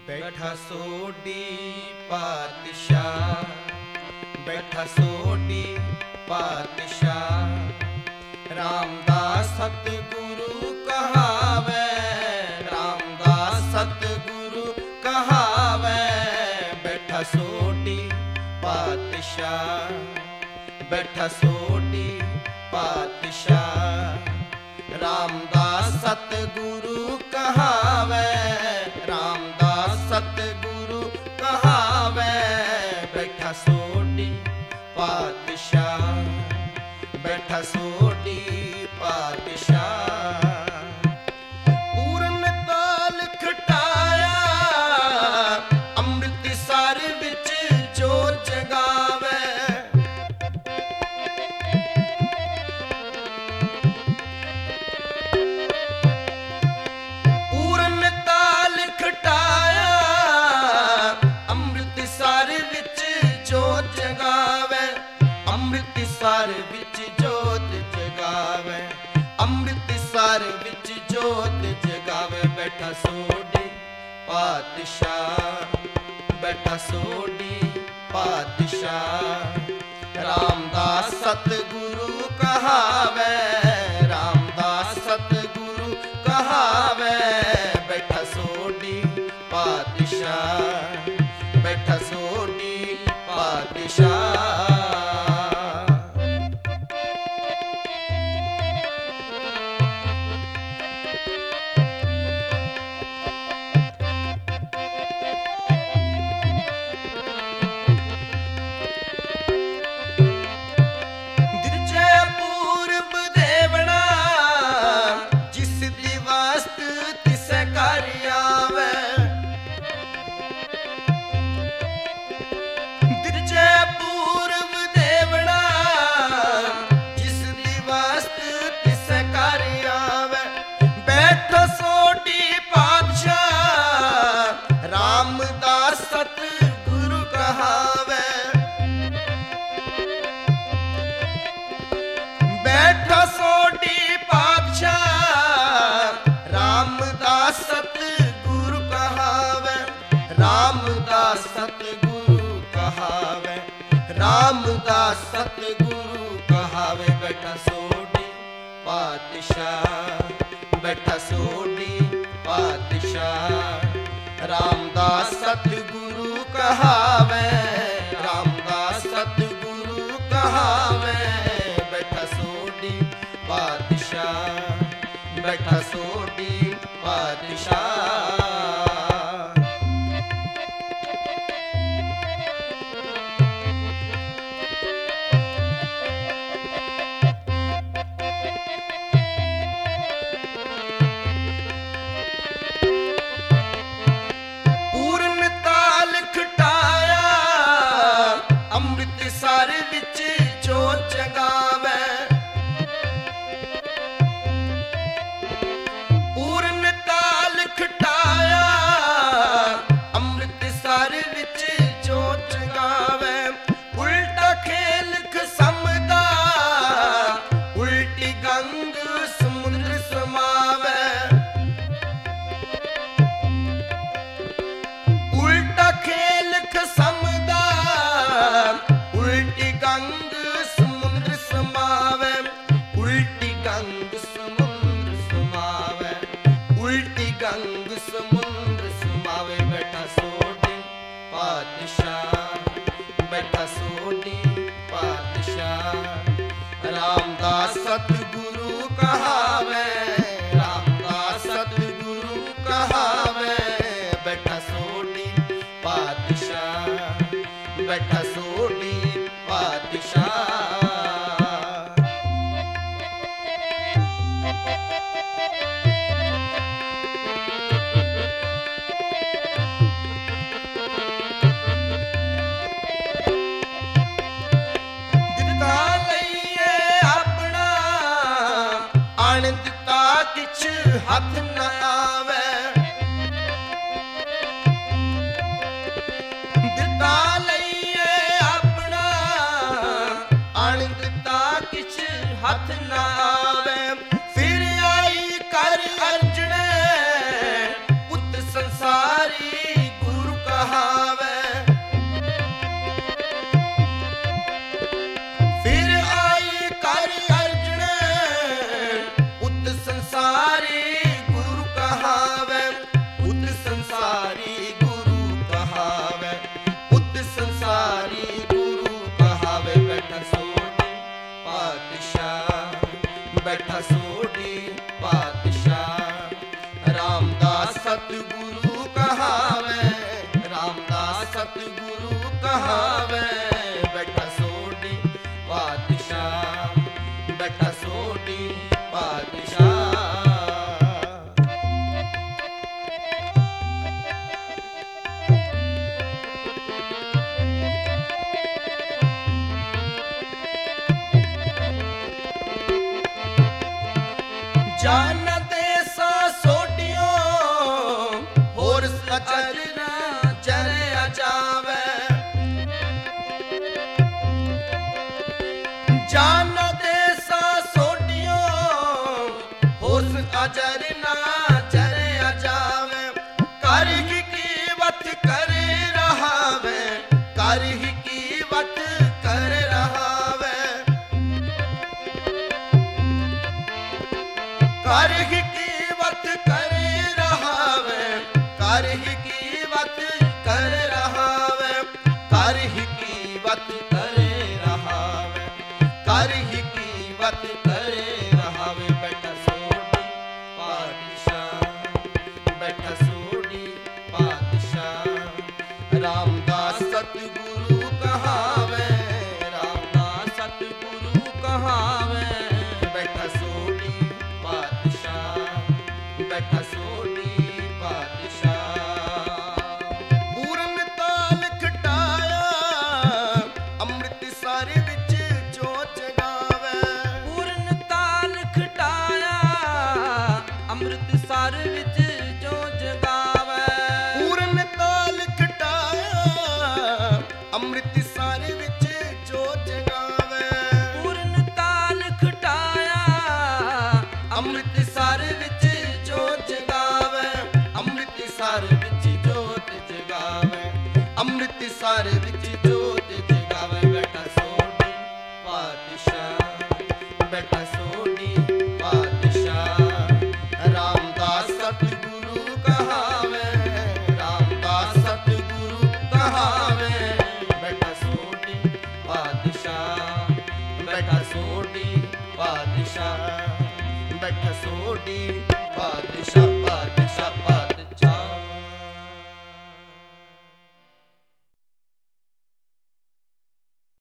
बैठा सोडी पातशाह, बैठा सोडी पातशाह। रामदास सतगुरु कहावे, रामदास सतगुरु कहावे। बैठा सोडी पातशाह, बैठा सोडी पातशाह। रामदास सतगुरु कहावे, रामदास सतगुरु कहावे। बैठा सोडी पातशाह, बैठा सोडी पातशाह। पूरन ताल खटाया अमृतसर विच जोत जगावे। पूरन ताल खटाया अमृतसर विच जोत जगावे, अमृतसर विच जोत जगावे, अमृतसर विच जोत जगावे। बैठा सोडी पातशाह, बैठा सोडी पातशाह। रामदास सतगुरु कहावे, रामदास सतगुरु कहावे। बैठा सोडी पातशाह, बैठा सोडी पातशाह। सतगुरु कहावे, बैठा सोडी पातशाह। रामदास सतगुरु कहावे, रामदास सतगुरु कहावे, रामदास सतगुरु कहावे। बैठा सोडी पातशाह, बैठा सोडी पातशाह। रामदास सतगुरु कहावे, रामदास सतगुरु कहावे। बैठा सोडी पातशाह, बैठा सोडी पातशाह। अमृतसर विच जोत जगावे, पूरन ताल खटाया अमृतसर विच जोत जगावे। उल्टा खेल खसमदा उल्टी गंग समुद्र समावे। उल्टा खेल खसमदा उल्टी गंग समुद्र समावे, उल्टी गंग समुद्र समावे, उल्टी गंग समुद्र समावे। बैठा सोडी पातशाह, बैठा सोडी पातशाह। रामदास सतगुरु कहावे, रामदास सतगुरु कहावे। बैठा सोडी पातशाह, बैठा सोडी पातशाह। दिता लईए अपना आनंद ਕਹਾਵੇ ਬੈਠਾ ਸੋਢੀ ਪਾਤਸ਼ਾਹ ਬੈਠਾ ਸੋਢੀ ਪਾਤਸ਼ਾਹ ਜਾਣਦੇ ਸਾ ਸੋਢਿਓ ਹੋਰ ਅਚਰ ਨਾ ਚਰਿਆ ਜਾਵੇ ਜਾਣਦੇ ਸਾ ਸੋਢਿਓ ਹੋਰ ਅਚਰ ਨਾ ਚਰਿਆ ਜਾਵੇ ਕਰ ਹੀ ਕੀਵਤ ਕਰ ਰਹਾਵੇ ਕਰ ਹੀ ਕੀਵਤ ਕਰ ਰਹਾਵੇ ਕਰ ਹੀ ਕੀਵਤ ਕਰ ਰਹਾਵੇ ਕਰ ਹੀ ਕੀਵਤ ਕਰ ਰਹਾਵੇ ਕਰ ਹੀ ਕੀਵਤ ਕਰ ਰਹਾਵੇ ਕਰ ਹੀ ਕੀਵਤ ਕਰ ਰਹਾਵੇ ਬੈਠਾ ਸੋਢੀ ਪਾਤਸ਼ਾਹ ਬੈਠਾ ਸੋਢੀ ਪਾਤਸ਼ਾਹ ਰਾਮਦਾਸ ਸਤਿਗੁਰੂ ਕਹਾਵੇ ਰਾਮਦਾਸ ਸਤਿਗੁਰੂ ਕਹਾਵੇ ਬੈਠਾ ਸੋਢੀ ਪਾਤਸ਼ਾਹ ਬੈਠਾ ਸੋਢੀ ਪਾਤਸ਼ਾਹ ਪੂਰਨ ਤਾਲ ਖਟਾਇਆ ਅੰਮ੍ਰਿਤਸਰ ਵਿੱਚ ਜੋ ਜਗਾਵੇ ਪੂਰਨ ਤਾਲ ਖਟਾਇਆ ਅੰਮ੍ਰਿਤਸਰ ਵਿੱਚ ਜੋ ਜਗਾਵੇ ਪੂਰਨ ਤਾਲ ਖਟਾਇਆ ਅੰਮ੍ਰਿਤਸਰ ਵਿੱਚ ਜੋ ਜਗਾਵੇ ਪੂਰਨ ਤਾਲ ਖਟਾਇਆ ਅੰਮ੍ਰਿਤਸਰ ਵਿੱਚ ਜੋਤ ਜਗਾਵੇ ਅੰਮ੍ਰਿਤਸਰ ਵਿੱਚ ਜੋਤ ਜਗਾਵੇ ਅੰਮ੍ਰਿਤਸਰ ਵਿੱਚ ਜੋਤ ਜਗਾਵੇ ਬੈਠਾ ਸੋਢੀ ਪਾਤਸ਼ਾਹ ਬੈਠਾ ਸੋਢੀ ਪਾਤਸ਼ਾਹ ਰਾਮਦਾਸ ਸਤਿਗੁਰੂ ਕਹਾਵੇ ਰਾਮਦਾਸ ਸਤਿਗੁਰੂ ਕਹਾਵੇ ਬੈਠਾ ਸੋਢੀ ਪਾਤਸ਼ਾਹ ਬੈਠਾ ਸੋਢੀ ਪਾਤਸ਼ਾਹ ਬੈਠਾ ਸੋਢੀ ਪਾਤਸ਼ਾਹ